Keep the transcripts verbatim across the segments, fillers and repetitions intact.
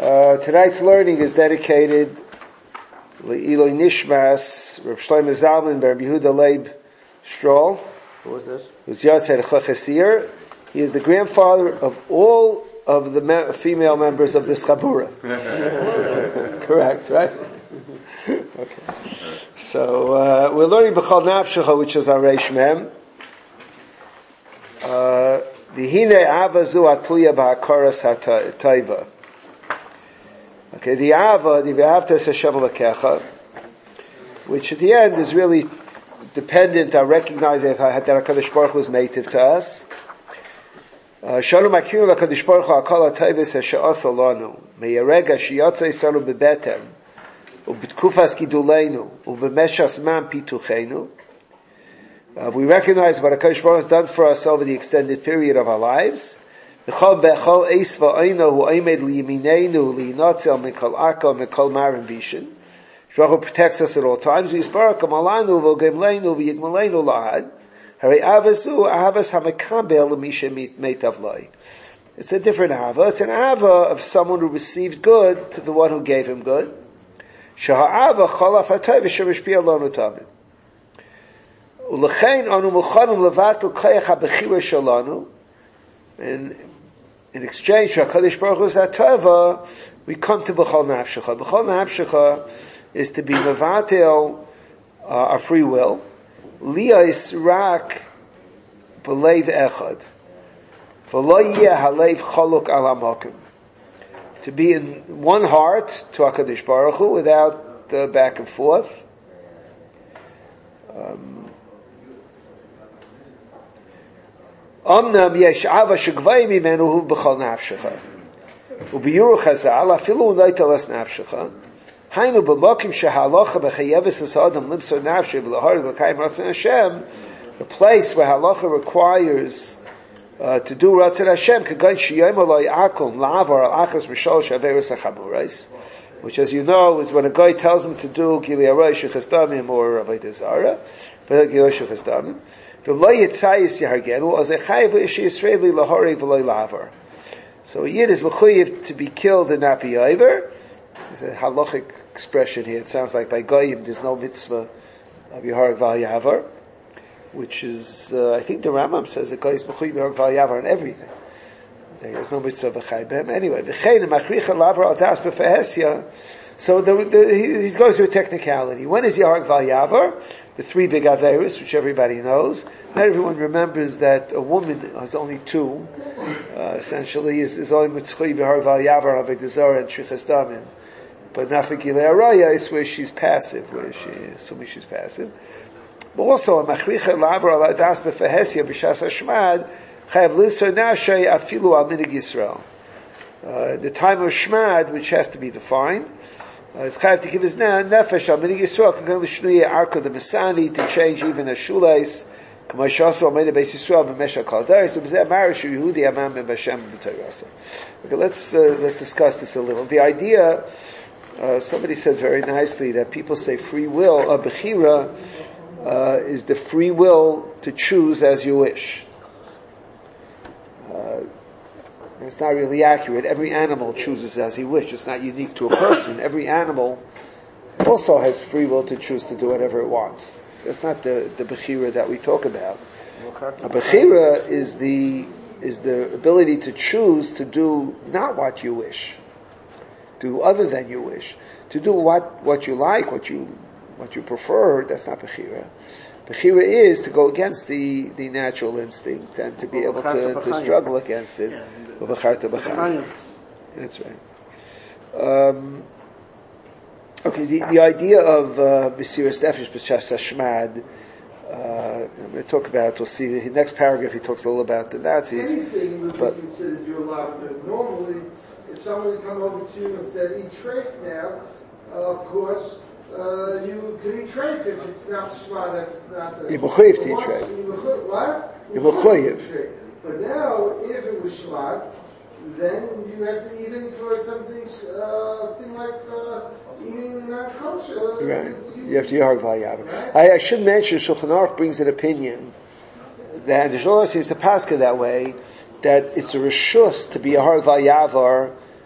Uh, tonight's learning is dedicated Le'iloi Nishmas, Reb Shlomo Zalman, Reb Yehuda Leib Stroll. Who is this? Who's Yotzei Chachasir. He is the grandfather of all of the me- female members of this Chabura. Correct, right? Okay. So, uh, we're learning B'chol Nafshecha, which is our Reish Mem. V'hinei Ava zu atluya b'hakaras ha'taiva. Okay, the Ava, the V'ahavta Hashem Elokecha, which at the end is really dependent on recognizing that HaKadosh Baruch Hu is native to us. Shanu makriu LaKadosh Baruch Hu Akol HaTayvis HaSha'asa Lanu Me'yarega Shiyotza Yisanu Bebetem U'B'tkufas Giduleinu U'B'meshach Zman Pituchenu. We recognize what HaKadosh Baruch Hu has done for us over the extended period of our lives. B'chol B'chol Eis V'Oino Hu Oimed Liyiminenu Li'inotzel Mikol Ako Mikol Marim Bishin. Baruch Hu protects us at all times. V'Yisbarak Amalanu V'Gemleinu V'Yigmelenu Lahad. It's a different ava. It's an ava of someone who received good to the one who gave him good. And in exchange for HaKadosh Baruch Hu's atava, we come to B'chol Nafshecha. B'chol Nafshecha is to be mevatel uh, our free will. Liyos rak b'leiv echad, v'lo yeh halev chaluk al hamakim. To be in one heart to HaKadosh Baruch Hu without uh, back and forth. Omnam yesh ava shegvay mimenu hu b'chol nafshecha, u'biyuru chazal afilu u'noitelas nafshecha. Hainu b'mokim shehalacha b'chayeves ha'adam limsor nafshe v'lahar v'kayim ratzon Hashem, the place where halacha requires uh, to do ratzon Hashem, kagan shiyom aloi akum la'avar al-achas mishol shaveris ha'chaburais, which, as you know, is when a guy tells him to do gili aroy shechastamim or avodah zara, but gili shechastamim. V'lo yitzayis yahargenu as a chayev ishi Yisraeli lahari v'loi la'avar. So a yid is l'chuyev to be killed and not be over. There's a halachic expression here. It sounds like by goyim there's no mitzvah of Yehareg Val Yavar, which is, uh, I think the Rambam says that goyim is mechuyev Yehareg Val Yavar on everything. There's no mitzvah of a chai behem. Anyway, v'chein machricha lavar adas b'fehesya. So the, the, he, he's going through a technicality. When is Yehareg Val Yavar? The three big averos, which everybody knows. Not everyone remembers that a woman has only two. Uh, essentially, is, is only mitzvah Yehareg Val Yavar, avodah zara, and shrichas damim. But nafik araya is where she's passive, where she, assuming she's passive. But also, a machricha lavar al adas b'fehesya b'shas hashmad chayav lisar nashay afilu al minig Yisrael. Uh, the time of shmad, which has to be defined, uh, is chayav to give his nefesh al minig Yisrael can go to shnuya arka the mesani to change even a shulais. Okay, let's uh, let's discuss this a little. The idea. Uh, somebody said very nicely that people say free will, a bechira, uh, is the free will to choose as you wish. Uh, it's not really accurate. Every animal chooses as he wishes. It's not unique to a person. Every animal also has free will to choose to do whatever it wants. That's not the, the bechira that we talk about. A bechira is the, is the ability to choose to do not what you wish. Do other than you wish, to do what, what you like, what you, what you prefer. That's not bechira. Bechira is to go against the, the natural instinct and to be able to, to struggle against it. That's right. Um, okay, the, the idea of Mesiras Nefesh b'shas hashmad, uh, I'm going to talk about it. We'll see the next paragraph. He talks a little about the Nazis. Anything would but, be considered you allowed to. Normally, if somebody come over to you and said, eat treif now, uh, of course, uh, you could eat treif if it's not smart, if it's not the... You're mechuyev to eat treif. What? You're mechuyev. But now, if it was smart, then you have to eat it for something, uh, thing like, uh, eating not kosher. Right. You, you have to Yehareg Val Yavar. I, I should mention, Shulchan Aruch brings an opinion that the Shulchan Aruch seems to paska that way, that it's a reshus to be a Yehareg Val Yavar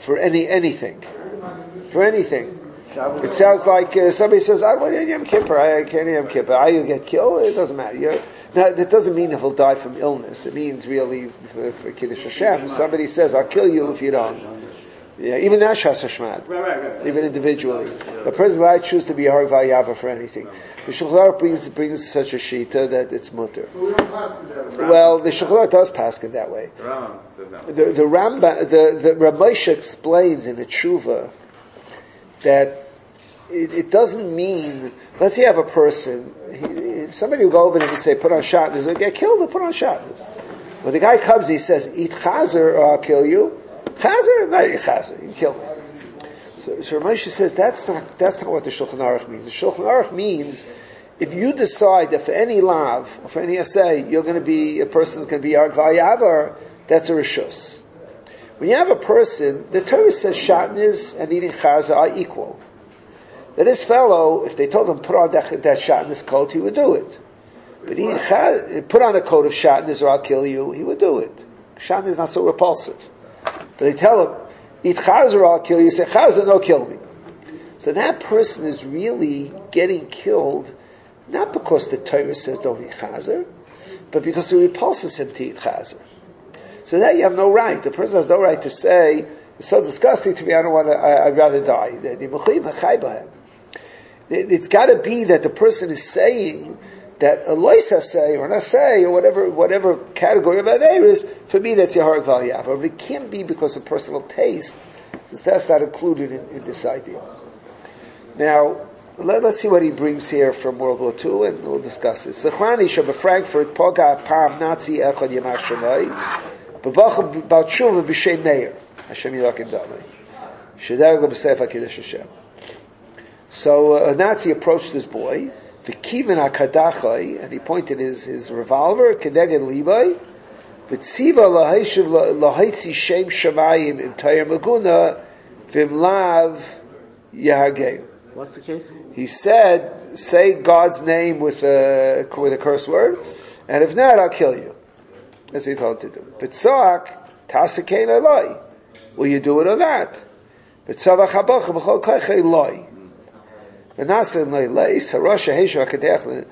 for any anything, for anything. It sounds like uh, somebody says, "I want Yom Kippur. I can't Yom Kippur. I you get killed. It doesn't matter." You're, now that doesn't mean he'll die from illness. It means really for, for Kiddush Hashem. Somebody says, "I'll kill you if you don't." Yeah, even that Shas Hashmad. Right, right, right. Even individually, a person will choose to be a Harg Vayava for anything. The Shulchan Aruch brings brings such a shita that it's mutter. Well, the Shulchan Aruch does pass it that way. The the Rambam, the the Rav Moshe explains in the Tshuva that it, it doesn't mean. Let's say you have a person. He, if somebody will go over to him and say, "Put on shatnez," he'll get killed. He'll put on shatnez. When the guy comes, he says, "Eat chazer or I'll kill you." Chazer, not eat chazer. You can kill me. So, so Rav Moshe says that's not that's not what the Shulchan Aruch means. The Shulchan Aruch means if you decide that for any lav or for any assay you're going to be a person's going to be Harg Vayava, that's a rishus. When you have a person, the Torah says shatnez and eating chazer are equal. That this fellow, if they told him put on that, that shatnez coat, he would do it. But eating chaz, put on a coat of shatnez or I'll kill you, he would do it. Shatnez is not so repulsive. But they tell him, eat chazer or I'll kill you, you say chazer, no, kill me. So that person is really getting killed, not because the Torah says don't eat chazer, but because it repulses him to eat chazer. So that you have no right. The person has no right to say, it's so disgusting to me, I don't want to, I, I'd rather die. It's got to be that the person is saying that a loisa say or an assay or whatever whatever category of aver is, for me that's your Harg Vayava. It can't be because of personal taste, because that's not included in, in this idea. Now, let, let's see what he brings here from World War Two, and we'll discuss this. Zechrani Shabbat Frankfurt Poga Pam Nazi Echad Yemach Shemai B'Bachal B'Tshuva B'Shem Meir Hashem Yilakim Damei Shederg L'B'Sefer Kiddush Hashem. So uh, a Nazi approached this boy, v'kiven hakadachai, and he pointed his, his revolver, kedeged libay, v'tziva lahayshiv lahaitzi shem shamayim im tayir maguna, v'imlav yahageim. What's the case? He said, say God's name with a, with a curse word, and if not, I'll kill you. That's what he told him to do. B'tzak, tasakein aloi. Will you do it or not? B'tzavach habacha b'chol koichei loi. V'nasa leilei, sarosha heishu hakadech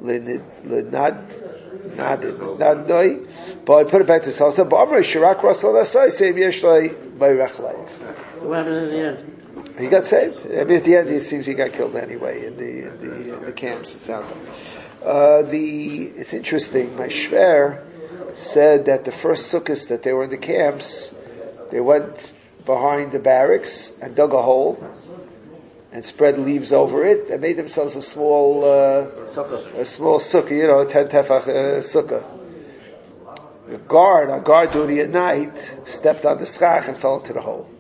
l'nad, nad, nad noi, but I put it back to his house, but Amrei shirak rasal asai, same yesh loi, bayrech life. What happened at the end? He got saved. I mean, at the end, it seems he got killed anyway in the in the, in the camps. It sounds like. Uh, the it's interesting. My shver said that the first sukkahs that they were in the camps, they went behind the barracks and dug a hole and spread leaves over it and made themselves a small uh, a small sukkah, you know, ten tefach uh, sukkah. The guard on guard duty at night stepped on the schach and fell into the hole.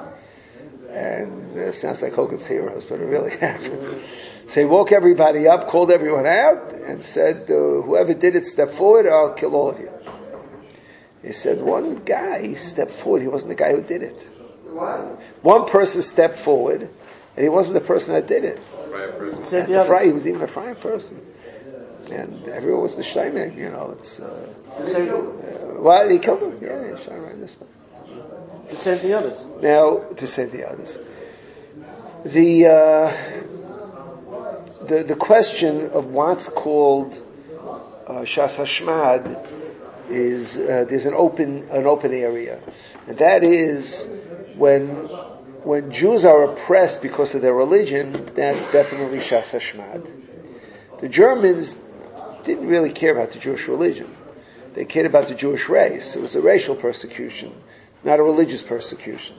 And it sounds like Hogan's Heroes, but it really happened. So he woke everybody up, called everyone out, and said, uh, whoever did it, step forward, or I'll kill all of you. He said, one guy stepped forward, he wasn't the guy who did it. What? One person stepped forward, and he wasn't the person that did it. Said the other. He was even a frying person. And everyone was the Shleimer, you know, it's, uh, uh, well, he killed him, yeah, yeah, Shleimer, this one. To save the others. Now, to save the others. The, uh, the, the question of what's called, uh, Shas Hashmad is, uh, there's an open, an open area. And that is when, when Jews are oppressed because of their religion, that's definitely Shas Hashmad. The Germans didn't really care about the Jewish religion. They cared about the Jewish race. It was a racial persecution, not a religious persecution.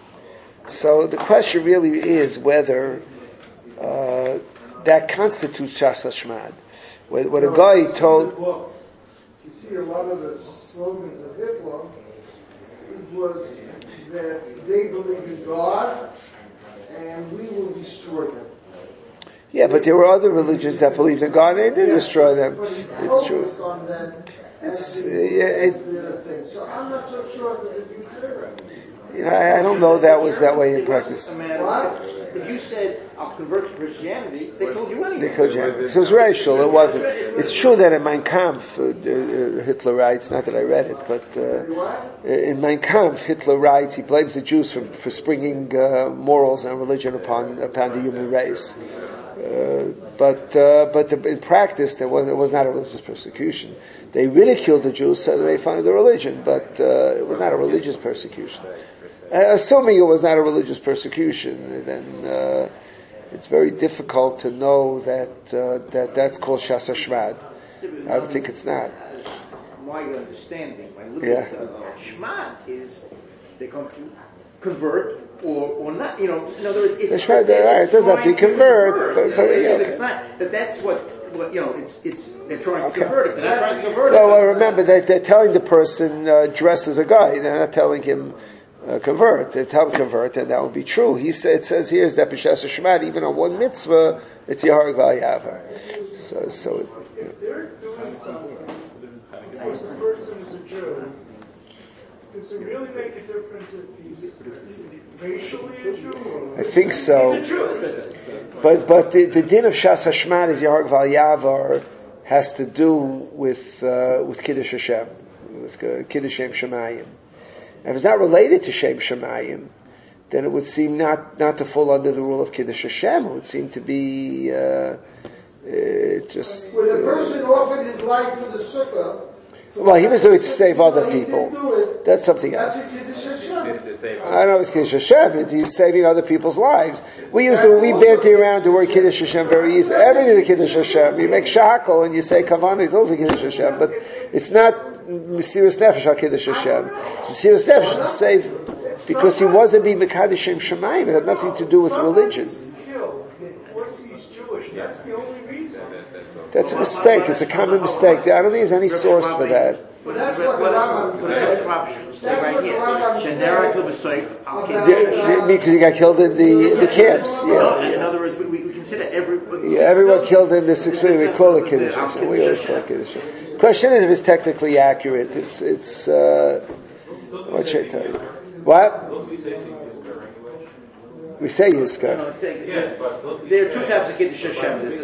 So the question really is whether uh, that constitutes Shas Hashmad. When, when a guy told... You see a lot of the slogans of Hitler, it was that they believe in God and we will destroy them. Yeah, but there were other religions that believed in God and they didn't destroy them. It's true. It's, uh, yeah, it, so I'm not so sure that it consider it. You know, I, I don't know that was that way in practice. What? if you said, I'll convert to Christianity, they told you anyway. They told you anyway. So it was racial, it wasn't. It's true that in Mein Kampf, uh, uh, Hitler writes, not that I read it, but uh, in Mein Kampf, Hitler writes, he blames the Jews for, for springing uh, morals and religion upon, upon the human race. Uh, but uh, but the, in practice, there was it was not a religious persecution. They ridiculed the Jews so they made fun of the religion, but uh, it was not a religious persecution. Uh, assuming it was not a religious persecution, then uh, it's very difficult to know that uh, that that's called Shas Hashmad. I would think it's not. My understanding, by looking Yeah. at uh, Shmad, is they're going to convert or or not. You know, in other words, it's That's right. All right. It doesn't have to convert, but, but yeah, okay. It's not. But that's what, what you know. It's it's they're trying Okay. to convert it. They're not trying to convert So it. uh, remember that they're telling the person uh, dressed as a guy. They're not telling him uh, convert. They tell him convert, and that would be true. He said, it says here is that b'shas Shemad, even on one mitzvah, it's Yahar Val Yavar. So so. If they're doing something, because the person is a Jew, does it really make a difference if he's racially a Jew? Or I think so. He's a Jew. But but the, the din of Shas Hashmad is Yahar Val Yavar has to do with uh, with Kiddush Hashem, with uh, Kiddush Shem Shemayim. And if it's not related to Shem Shemayim, then it would seem not not to fall under the rule of Kiddush Hashem. It would seem to be uh, uh, just. When a Uh, person offered his life for the sukkah, well, he was doing it to save other but he people. didn't do it, That's something that's else. a Kiddush Hashem. I know it's Kiddush Hashem, but he's saving other people's lives. We used to, we banty around the word Kiddush Hashem very easy. Everything is Kiddush Hashem. You make shakal and you say Kavanah, it's also Kiddush Hashem, but it's not Mesiras Nefesh al Kiddush Hashem. Mesiras Nefesh to save, because he wasn't being Mekadosh Shem Shemayim. It had nothing to do with religion. Once he's Jewish, that's the only reason. That's a mistake. It's a common mistake. I don't think there's any source for that. What That's does what what the does Rambam what says. does Rambam say That's right what the here? Rambam Generic says Lebesoif al about- Kiddush. Because he got killed in the, the camps. Yeah. In other words, we, we consider every Yeah, everyone killed in the six million. We call it Kiddush Hashem. We always call it Kiddush Hashem. Question is if it's technically accurate. It's, it's, uh, what should I tell you? What? We say Yizkar. No, it's a- there are two types of Kiddush Hashem. There's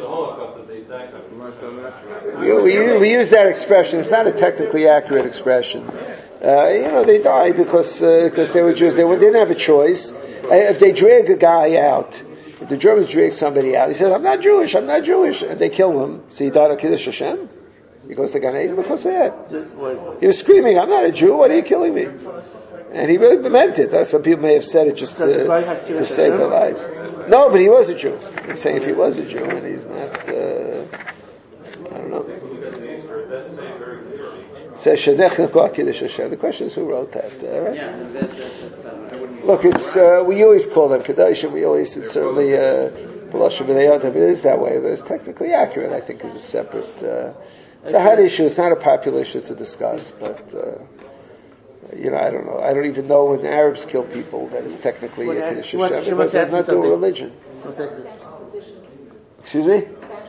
We, we, we use that expression. It's not a technically accurate expression. Uh, you know, they died because, uh, because they were Jews. They, were, they didn't have a choice. Uh, If they drag a guy out, if the Germans drag somebody out, he says, I'm not Jewish, I'm not Jewish, and they kill him. So he died of Kiddush Hashem? He goes to Gan Eden because of that. He was screaming, I'm not a Jew, what are you killing me? And he really meant it. Uh, Some people may have said it just Does the to, guy have to Kiddush save their Hashem? lives. No, but he was a Jew. I'm saying if he was a Jew and he's not, uh, I don't know. It says, Shadech Lekwa Kiddush Hashem. The question is who wrote that, uh, right? yeah, that, that, that's, I wouldn't Look, it's, uh, we always call them Kedoshim, we always, it's certainly, uh, B'lashon B'nai Adam, it is that way, but it's technically accurate, I think, is a separate, uh, it's a hard issue, it's not a popular issue to discuss, but, uh, you know, I don't know, I don't even know when the Arabs kill people that it's technically Well, a uh, Kiddush she wants- Hashem, she because wants to it has ask not you to do with something. religion. What's that? Excuse me?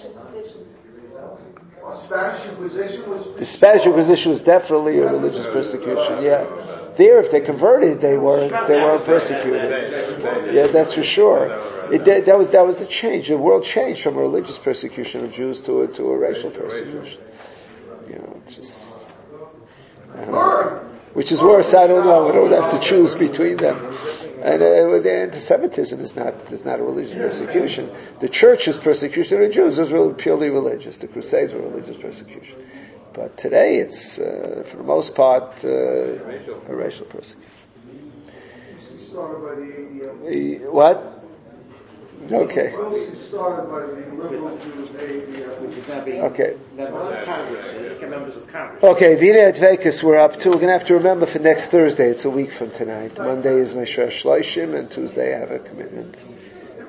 Spanish Inquisition was. The Spanish Inquisition was definitely a religious persecution, yeah. There, if they converted, they weren't, they weren't persecuted. Yeah, that's for sure. It, that, that was, that was the change. The world changed from a religious persecution of Jews to a, to a racial persecution. You know, it's just, I don't know. Which is worse, I don't know. We don't have to choose between them. And uh, the anti-Semitism is not is not a religious persecution. The church's persecution of the Jews was really purely religious. The Crusades were religious persecution. But today it's, uh, for the most part, uh, a racial persecution. Started by the A D L. The- What? Okay. Mostly started by the liberal Jews, A D L. which is not being Okay. members of Congress, uh, members of Congress. Okay, Vina Advekas we're up to. We're going to have to remember for next Thursday. It's a week from tonight. Monday is my Shloshim, and Tuesday I have a commitment.